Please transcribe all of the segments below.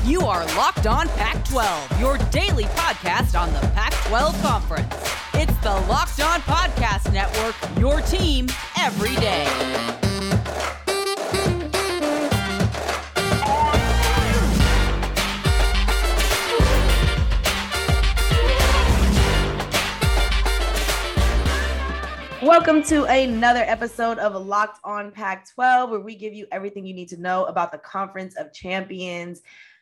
You are Locked On Pac-12, your daily podcast on the Pac-12 Conference. It's the Locked On Podcast Network, your team every day. Welcome to another episode of Locked On Pac-12, where we give you everything you need to know about the Conference of Champions.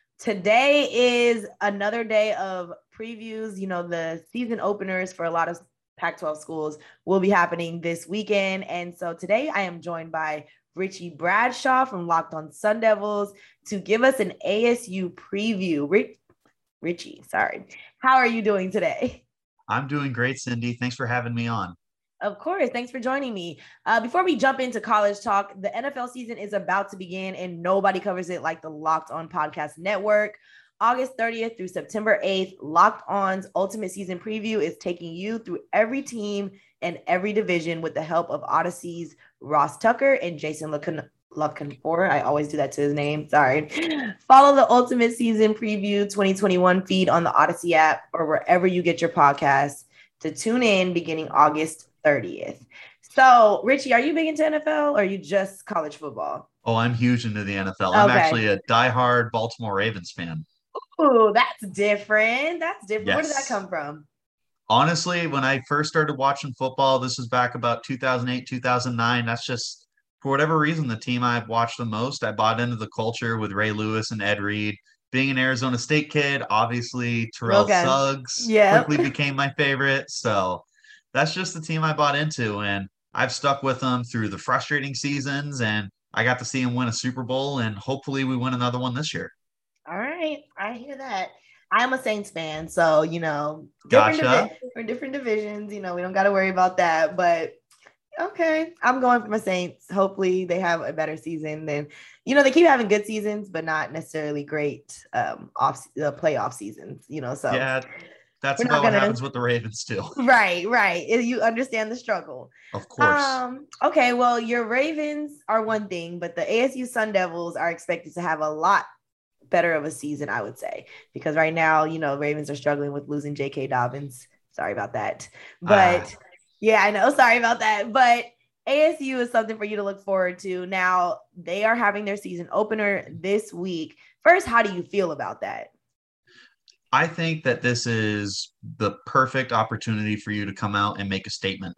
Today is another day of previews. You know, the season openers for a lot of Pac-12 schools will be happening this weekend. And so today I am joined by Richie Bradshaw from Locked On Sun Devils to give us an ASU preview. Richie, sorry. How are you doing today? I'm doing great, Cindy. Thanks for having me on. Of course. Thanks for joining me. Before we jump into college talk, the NFL season is about to begin and nobody covers it like the Locked On Podcast Network. August 30th through September 8th, Locked On's Ultimate Season Preview is taking you through every team and every division with the help of Odyssey's Ross Tucker and Jason LaConfort. I always do that to his name. Sorry. Follow the Ultimate Season Preview 2021 feed on the Odyssey app or wherever you get your podcasts to tune in beginning August 30th. So, Richie, are you big into NFL or are you just college football? Oh, I'm huge into the NFL. I'm actually a diehard Baltimore Ravens fan. Oh, that's different. That's different. Yes. Where did that come from? Honestly, when I first started watching football, this is back about 2008, 2009. That's just, for whatever reason, the team I've watched the most. I bought into the culture with Ray Lewis and Ed Reed. Being an Arizona State kid, obviously Terrell Suggs quickly became my favorite. So that's just the team I bought into, and I've stuck with them through the frustrating seasons, and I got to see them win a Super Bowl, and hopefully we win another one this year. All right. I hear that. I'm a Saints fan, so, you know, different divisions, you know, we don't got to worry about that, but okay, I'm going for my Saints. Hopefully they have a better season than, you know, they keep having good seasons, but not necessarily great playoff seasons, you know, so. Yeah. That's about what happens with the Ravens too. Right. You understand the struggle. Of course. Okay, well, your Ravens are one thing, but the ASU Sun Devils are expected to have a lot better of a season, I would say, because right now, you know, Ravens are struggling with losing J.K. Dobbins. Sorry about that. But yeah, I know. Sorry about that. But ASU is something for you to look forward to. Now, they are having their season opener this week. First, how do you feel about that? I think that this is the perfect opportunity for you to come out and make a statement.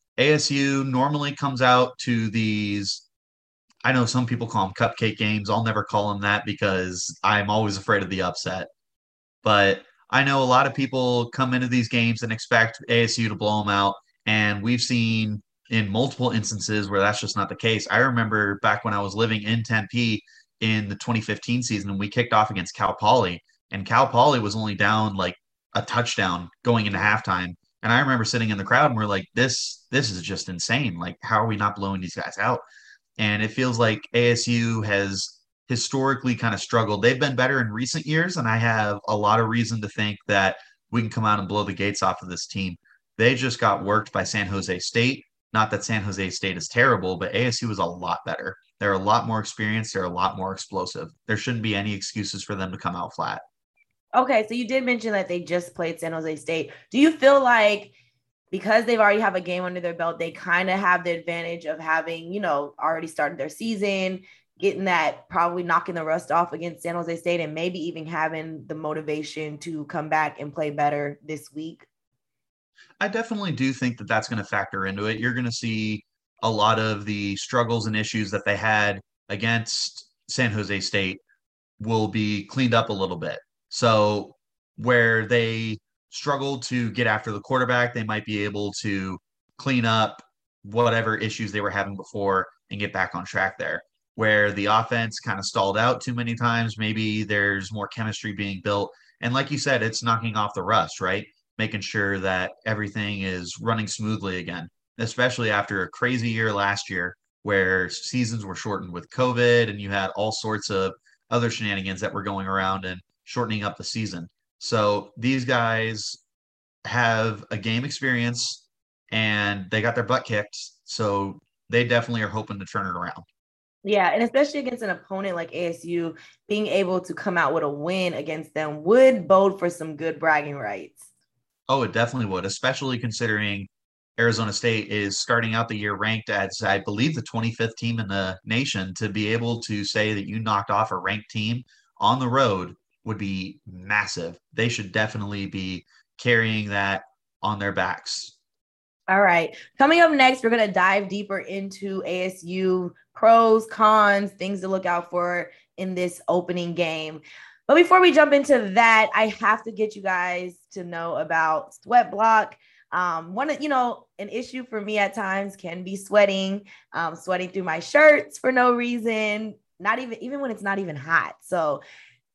ASU normally comes out to these, I know some people call them cupcake games. I'll never call them that because I'm always afraid of the upset. But I know a lot of people come into these games and expect ASU to blow them out. And we've seen in multiple instances where that's just not the case. I remember back when I was living in Tempe in the 2015 season, and we kicked off against Cal Poly. And Cal Poly was only down like a touchdown going into halftime. And I remember sitting in the crowd and we're like, this is just insane. Like, how are we not blowing these guys out? And it feels like ASU has historically kind of struggled. They've been better in recent years, and I have a lot of reason to think that we can come out and blow the gates off of this team. They just got worked by San Jose State. Not that San Jose State is terrible, but ASU is a lot better. They're a lot more experienced. They're a lot more explosive. There shouldn't be any excuses for them to come out flat. Okay, so you did mention that they just played San Jose State. Do you feel like because they've already have a game under their belt, they kind of have the advantage of having, you know, already started their season, getting that, probably knocking the rust off against San Jose State, and maybe even having the motivation to come back and play better this week? I definitely do think that that's going to factor into it. You're going to see a lot of the struggles and issues that they had against San Jose State will be cleaned up a little bit. So where they struggled to get after the quarterback, they might be able to clean up whatever issues they were having before and get back on track there. Where the offense kind of stalled out too many times, maybe there's more chemistry being built. And like you said, it's knocking off the rust, right? Making sure that everything is running smoothly again, especially after a crazy year last year where seasons were shortened with COVID and you had all sorts of other shenanigans that were going around and shortening up the season. So these guys have a game experience and they got their butt kicked. So they definitely are hoping to turn it around. Yeah, and especially against an opponent like ASU, being able to come out with a win against them would bode for some good bragging rights. Oh, it definitely would, especially considering Arizona State is starting out the year ranked as, I believe, the 25th team in the nation. To be able to say that you knocked off a ranked team on the road would be massive. They should definitely be carrying that on their backs. All right. Coming up next, we're going to dive deeper into ASU pros, cons, things to look out for in this opening game. But before we jump into that, I have to get you guys to know about Sweat Block. An issue for me at times can be sweating, sweating through my shirts for no reason, not even when it's not even hot. So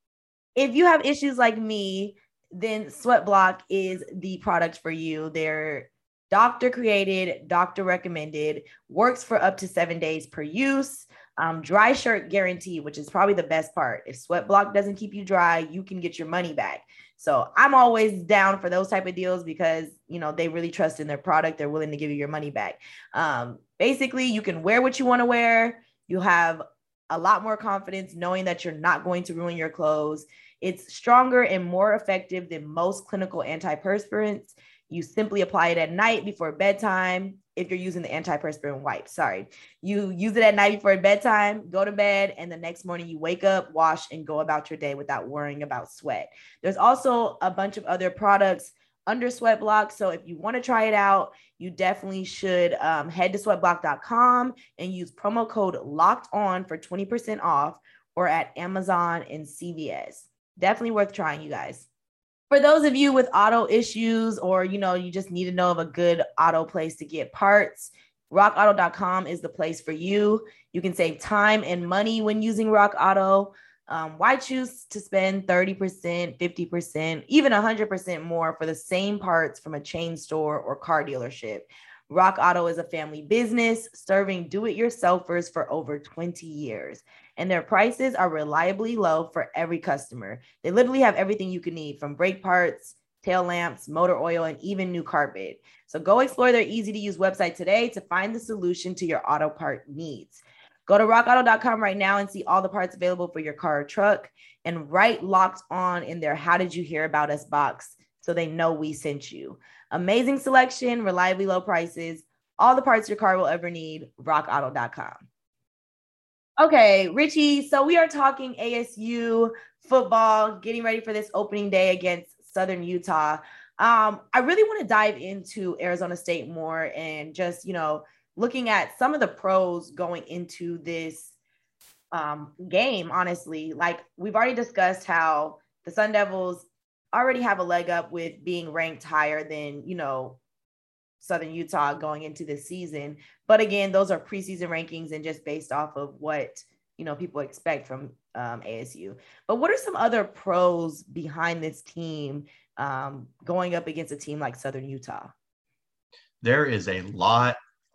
if you have issues like me, then Sweat Block is the product for you. They're doctor created, doctor recommended, works for up to 7 days per use. Dry shirt guarantee, which is probably the best part. If Sweat Block doesn't keep you dry, you can get your money back. So I'm always down for those type of deals because, they really trust in their product. They're willing to give you your money back. Basically, you can wear what you want to wear. You have a lot more confidence knowing that you're not going to ruin your clothes. It's stronger and more effective than most clinical antiperspirants. You simply apply it at night before bedtime. If you're using the antiperspirant wipes, sorry, you use it at night before bedtime, go to bed, and the next morning you wake up, wash, and go about your day without worrying about sweat. There's also a bunch of other products under Sweat Block. So if you want to try it out, you definitely should head to sweatblock.com and use promo code locked on for 20% off, or at Amazon and CVS. Definitely worth trying, you guys. For those of you with auto issues, or you just need to know of a good auto place to get parts, rockauto.com is the place for you. You can save time and money when using Rock Auto. Why choose to spend 30%, 50%, even 100% more for the same parts from a chain store or car dealership? Rock Auto is a family business serving do-it-yourselfers for over 20 years, and their prices are reliably low for every customer. They literally have everything you can need, from brake parts, tail lamps, motor oil, and even new carpet. So go explore their easy-to-use website today to find the solution to your auto part needs. Go to rockauto.com right now and see all the parts available for your car or truck, and write Locked On in their How Did You Hear About Us box so they know we sent you. Amazing selection, reliably low prices, all the parts your car will ever need, rockauto.com. Okay, Richie, so we are talking ASU football, getting ready for this opening day against Southern Utah. I really want to dive into Arizona State more and just, looking at some of the pros going into this game, honestly. Like, we've already discussed how the Sun Devils already have a leg up with being ranked higher than, Southern Utah going into this season. But again, those are preseason rankings and just based off of what, people expect from ASU. But what are some other pros behind this team going up against a team like Southern Utah? There is a lot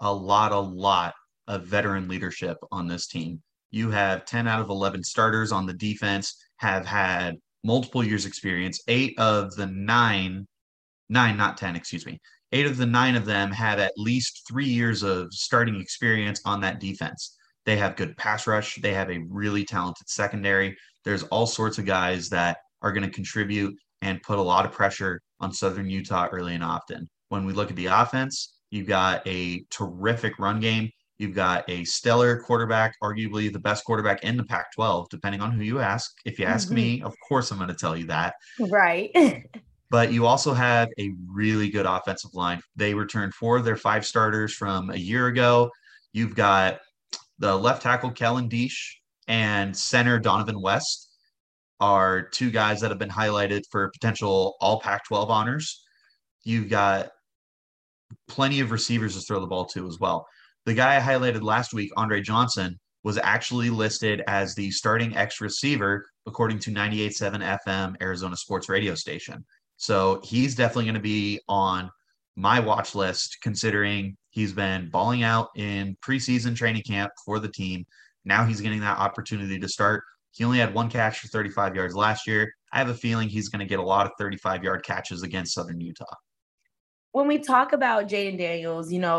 of veteran leadership on this team. You have 10 out of 11 starters on the defense have had multiple years experience. Eight of the nine, not 10, excuse me. 8 of the 9 of them have at least 3 years of starting experience on that defense. They have good pass rush. They have a really talented secondary. There's all sorts of guys that are going to contribute and put a lot of pressure on Southern Utah early and often. When we look at the offense, you've got a terrific run game. You've got a stellar quarterback, arguably the best quarterback in the Pac 12, depending on who you ask. If you ask me, of course, I'm going to tell you that. Right. But you also have a really good offensive line. They returned 4 of their 5 starters from a year ago. You've got the left tackle, Kellen Diesch, and center Donovan West are 2 guys that have been highlighted for potential all Pac-12 honors. You've got plenty of receivers to throw the ball to as well. The guy I highlighted last week, Andre Johnson, was actually listed as the starting X receiver according to 98.7 FM Arizona Sports Radio station. So he's definitely going to be on my watch list, considering he's been balling out in preseason training camp for the team. Now he's getting that opportunity to start. He only had 1 catch for 35 yards last year. I have a feeling he's going to get a lot of 35-yard catches against Southern Utah. When we talk about Jayden Daniels,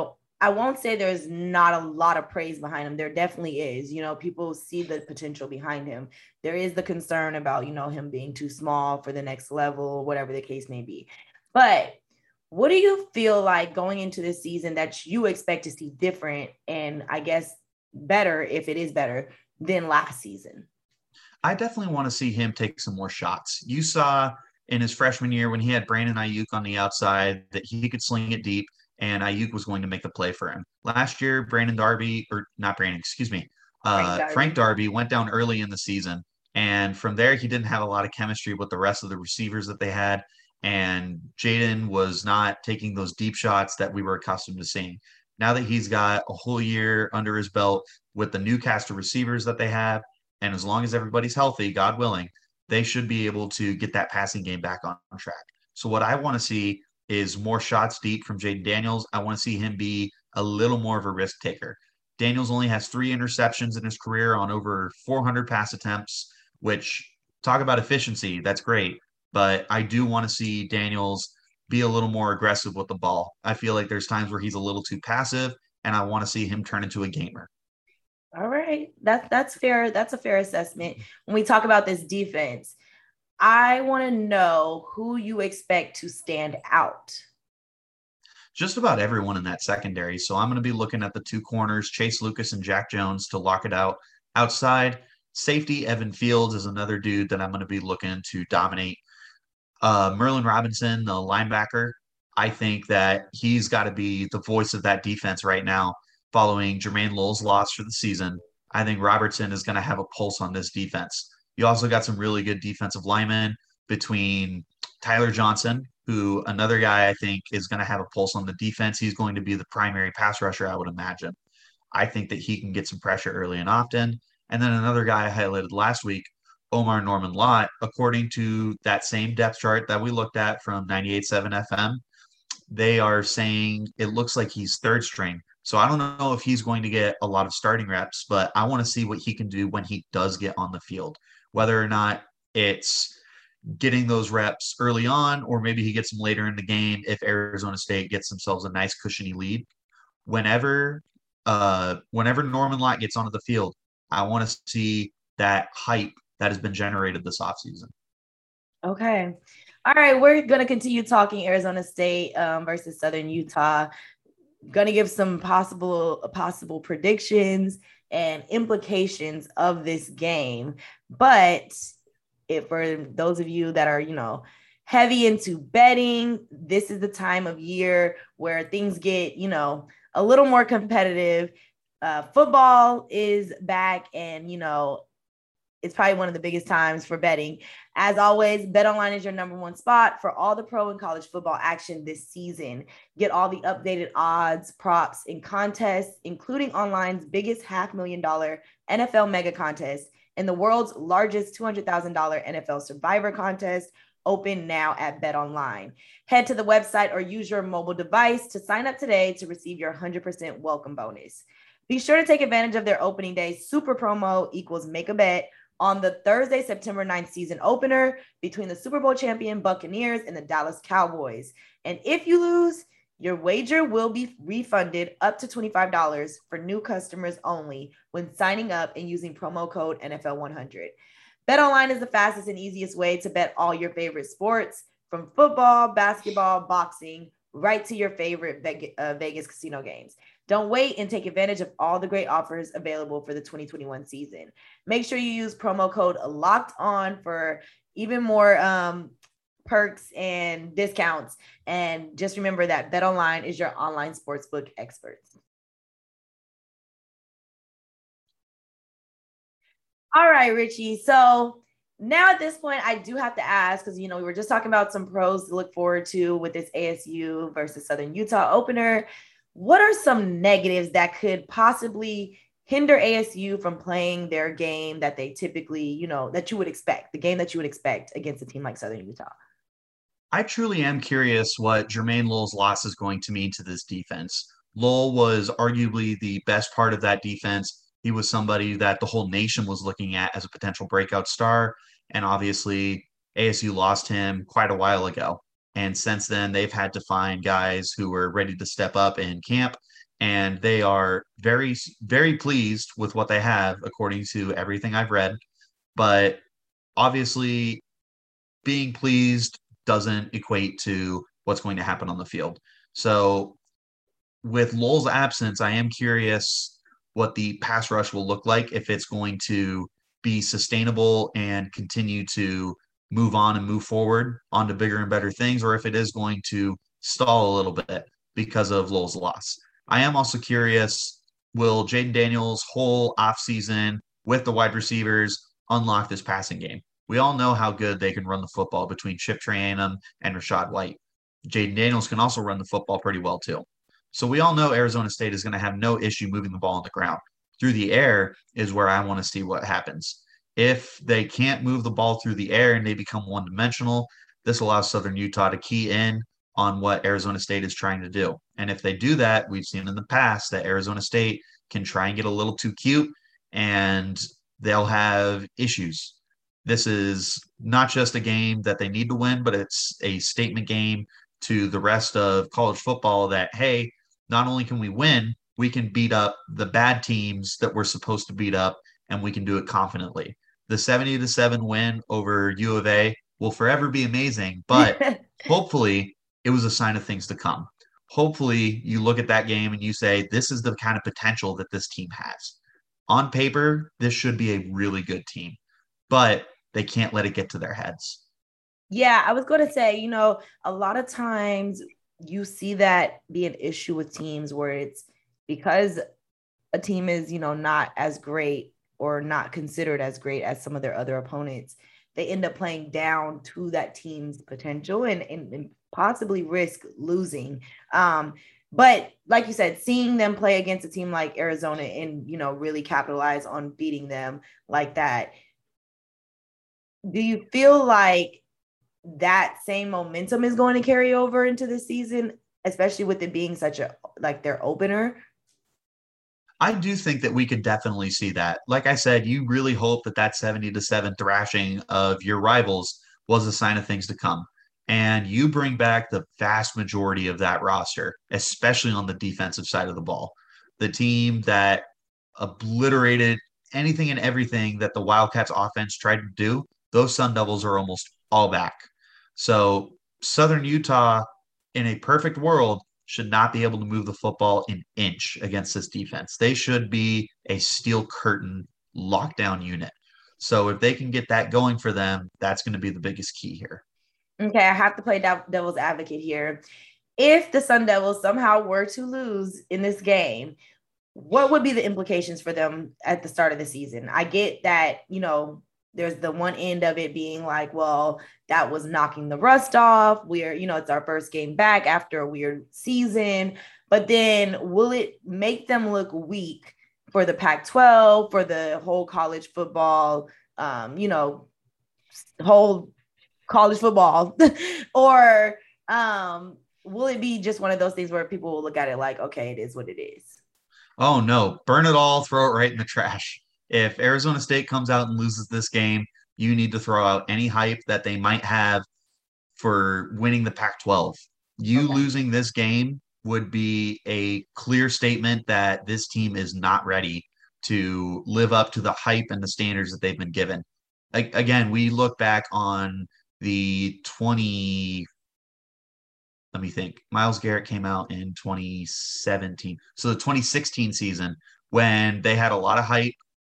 I won't say there's not a lot of praise behind him. There definitely is. People see the potential behind him. There is the concern about, him being too small for the next level, whatever the case may be. But what do you feel like going into this season that you expect to see different and I guess better, if it is better, than last season? I definitely want to see him take some more shots. You saw in his freshman year when he had Brandon Ayuk on the outside that he could sling it deep and Ayuk was going to make the play for him. Last year, Brandon Darby, or not Brandon, excuse me, Frank Darby went down early in the season. And from there, he didn't have a lot of chemistry with the rest of the receivers that they had. And Jaden was not taking those deep shots that we were accustomed to seeing. Now that he's got a whole year under his belt with the new cast of receivers that they have, and as long as everybody's healthy, God willing, they should be able to get that passing game back on track. So what I want to see is more shots deep from Jaden Daniels. I want to see him be a little more of a risk taker. Daniels only has 3 interceptions in his career on over 400 pass attempts, which talk about efficiency. That's great. But I do want to see Daniels be a little more aggressive with the ball. I feel like there's times where he's a little too passive, and I want to see him turn into a gamer. All right. That's fair. That's a fair assessment. When we talk about this defense, I want to know who you expect to stand out. Just about everyone in that secondary. So I'm going to be looking at the 2 corners, Chase Lucas and Jack Jones, to lock it out. Outside, safety, Evan Fields is another dude that I'm going to be looking to dominate. Merlin Robinson, the linebacker, I think that he's got to be the voice of that defense right now following Jermaine Lowell's loss for the season. I think Robertson is going to have a pulse on this defense. You also got some really good defensive linemen between Tyler Johnson, who another guy I think is going to have a pulse on the defense. He's going to be the primary pass rusher, I would imagine. I think that he can get some pressure early and often. And then another guy I highlighted last week, Omar Norman Lott, according to that same depth chart that we looked at from 98.7 FM, they are saying it looks like he's third string. So I don't know if he's going to get a lot of starting reps, but I want to see what he can do when he does get on the field, whether or not it's getting those reps early on, or maybe he gets them later in the game if Arizona State gets themselves a nice cushiony lead. Whenever Norman Lott gets onto the field, I want to see that hype that has been generated this offseason. Okay. All right. We're going to continue talking Arizona State versus Southern Utah. Going to give some possible predictions and implications of this game. But if for those of you that are, heavy into betting, this is the time of year where things get, a little more competitive. Football is back and, it's probably one of the biggest times for betting. As always, BetOnline is your number one spot for all the pro and college football action this season. Get all the updated odds, props, and contests, including online's biggest $500,000 NFL mega contest and the world's largest $200,000 NFL Survivor contest, open now at BetOnline. Head to the website or use your mobile device to sign up today to receive your 100% welcome bonus. Be sure to take advantage of their opening day super promo equals make a bet on the Thursday, September 9th season opener between the Super Bowl champion Buccaneers and the Dallas Cowboys. And if you lose, your wager will be refunded up to $25 for new customers only when signing up and using promo code NFL100. BetOnline is the fastest and easiest way to bet all your favorite sports, from football, basketball, boxing, right to your favorite Vegas casino games. Don't wait and take advantage of all the great offers available for the 2021 season. Make sure you use promo code LOCKED ON for even more perks and discounts. And just remember that BetOnline is your online sportsbook experts. All right, Richie. So now at this point, I do have to ask, because, we were just talking about some pros to look forward to with this ASU versus Southern Utah opener. What are some negatives that could possibly hinder ASU from playing their game that they typically, that you would expect, the game that you would expect against a team like Southern Utah? I truly am curious what Jermaine Lowell's loss is going to mean to this defense. Lowell was arguably the best part of that defense. He was somebody that the whole nation was looking at as a potential breakout star. And obviously, ASU lost him quite a while ago. And since then, they've had to find guys who were ready to step up in camp and they are very, very pleased with what they have, according to everything I've read. But obviously, being pleased doesn't equate to what's going to happen on the field. So, with Lowell's absence, I am curious what the pass rush will look like, if it's going to be sustainable and continue to move on and move forward onto bigger and better things, or if it is going to stall a little bit because of Lowell's loss. I am also curious, will Jaden Daniels' whole offseason with the wide receivers unlock this passing game? We all know how good they can run the football between Chip Trayanum and Rachaad White. Jaden Daniels can also run the football pretty well too. So we all know Arizona State is going to have no issue moving the ball on the ground. Through the air is where I want to see what happens. If they can't move the ball through the air and they become one-dimensional, this allows Southern Utah to key in on what Arizona State is trying to do. And if they do that, we've seen in the past that Arizona State can try and get a little too cute and they'll have issues. This is not just a game that they need to win, but it's a statement game to the rest of college football that, hey, not only can we win, we can beat up the bad teams that we're supposed to beat up, and we can do it confidently. The 70-7 win over U of A will forever be amazing, but hopefully it was a sign of things to come. Hopefully you look at that game and you say, this is the kind of potential that this team has. On paper, this should be a really good team, but they can't let it get to their heads. Yeah, I was going to say, a lot of times you see that be an issue with teams where it's because a team is, not as great or not considered as great as some of their other opponents. They end up playing down to that team's potential and possibly risk losing. But like you said, seeing them play against a team like Arizona and, really capitalize on beating them like that, do you feel like that same momentum is going to carry over into the season, especially with it being such their opener? I do think that we could definitely see that. Like I said, you really hope that 70-7 thrashing of your rivals was a sign of things to come. And you bring back the vast majority of that roster, especially on the defensive side of the ball. The team that obliterated anything and everything that the Wildcats offense tried to do, those Sun Devils are almost all back. So Southern Utah, in a perfect world, should not be able to move the football an inch against this defense. They should be a steel curtain lockdown unit. So if they can get that going for them, that's going to be the biggest key here. Okay, I have to play devil's advocate here. If the Sun Devils somehow were to lose in this game, what would be the implications for them at the start of the season? I get that, there's the one end of it being like, well, that was knocking the rust off. It's our first game back after a weird season. But then will it make them look weak for the Pac-12, for the whole college football, whole college football? Or will it be just one of those things where people will look at it like, okay, it is what it is? Oh, no. Burn it all, throw it right in the trash. If Arizona State comes out and loses this game, you need to throw out any hype that they might have for winning the Pac-12. You losing this game would be a clear statement that this team is not ready to live up to the hype and the standards that they've been given. Again, we look back on the let me think. Myles Garrett came out in 2017. So the 2016 season when they had a lot of hype.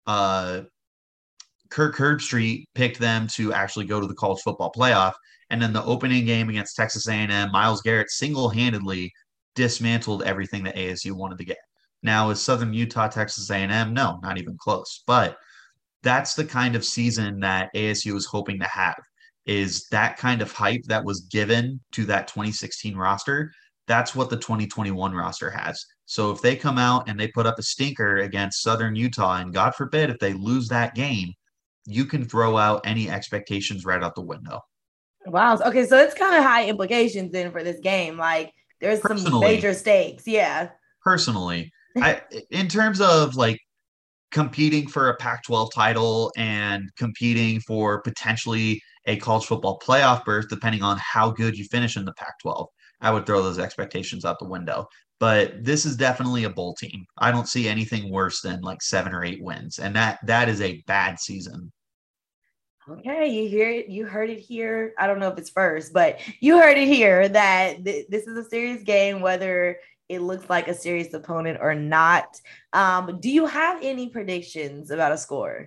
Kirk Herbstreit picked them to actually go to the college football playoff. And then the opening game against Texas A&M, Myles Garrett single-handedly dismantled everything that ASU wanted to get. Now, is Southern Utah, Texas A&M? No, not even close. But that's the kind of season that ASU is hoping to have, is that kind of hype that was given to that 2016 roster. That's what the 2021 roster has. So if they come out and they put up a stinker against Southern Utah, and God forbid if they lose that game, you can throw out any expectations right out the window. Wow. Okay, so it's kind of high implications then for this game. Like there's some major stakes. Yeah. Personally, in terms of like competing for a Pac-12 title and competing for potentially a college football playoff berth, depending on how good you finish in the Pac-12, I would throw those expectations out the window. but this is definitely a bowl team. I don't see anything worse than like 7 or 8 wins, and that is a bad season. Okay, you hear it. You heard it here. I don't know if it's first, but you heard it here that this is a serious game, whether it looks like a serious opponent or not. Do you have any predictions about a score?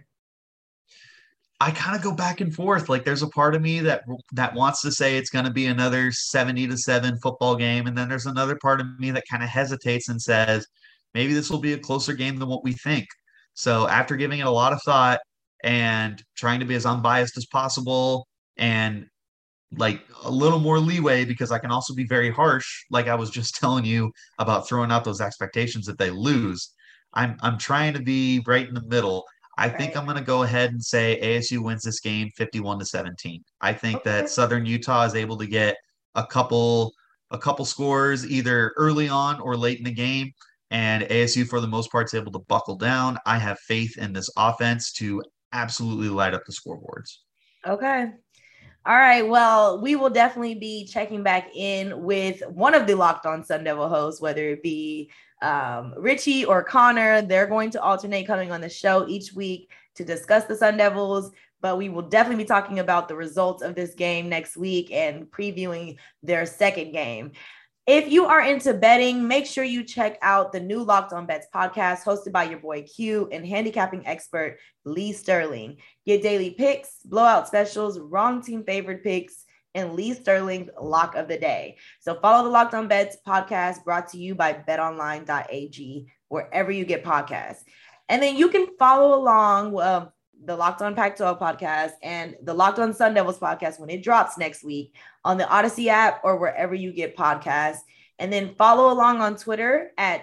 I kind of go back and forth. Like there's a part of me that wants to say it's going to be another 70-7 football game, and then there's another part of me that kind of hesitates and says maybe this will be a closer game than what we think. So after giving it a lot of thought and trying to be as unbiased as possible and like a little more leeway, because I can also be very harsh, like I was just telling you about throwing out those expectations if they lose. I'm trying to be right in the middle. I think Right. I'm going to go ahead and say ASU wins this game 51-17. I think that Okay. Southern Utah is able to get a couple scores either early on or late in the game, and ASU for the most part is able to buckle down. I have faith in this offense to absolutely light up the scoreboards. Okay. All right. Well, we will definitely be checking back in with one of the Locked On Sun Devil hosts, whether it be Richie or Connor. They're going to alternate coming on the show each week to discuss the Sun Devils, but we will definitely be talking about the results of this game next week and previewing their second game. If you are into betting, make sure you check out the new Locked On Bets podcast hosted by your boy Q and handicapping expert Lee Sterling. Get daily picks, blowout specials, wrong team favored picks, and Lee Sterling's lock of the day. So follow the Locked On Bets podcast brought to you by betonline.ag, wherever you get podcasts. And then you can follow along the Locked On Pac-12 podcast and the Locked On Sun Devils podcast when it drops next week on the Odyssey app or wherever you get podcasts. And then follow along on Twitter at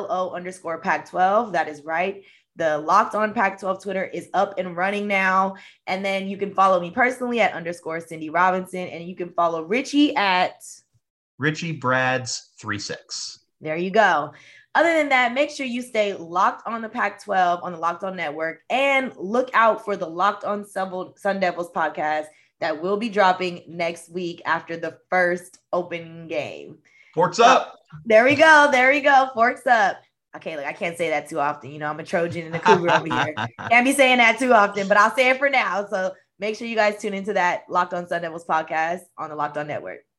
LO_Pac12. That is right. The Locked On Pac-12 Twitter is up and running now. And then you can follow me personally at _Cindy Robinson. And you can follow Richie at Richie Brads 36. There you go. Other than that, make sure you stay locked on the Pac-12 on the Locked On Network and look out for the Locked On Sun Devils podcast that will be dropping next week after the first open game. Forks up. There we go. There we go. Forks up. Okay, look, I can't say that too often. You know, I'm a Trojan and a Cougar over here. Can't be saying that too often, but I'll say it for now. So make sure you guys tune into that Locked On Sun Devils podcast on the Locked On Network.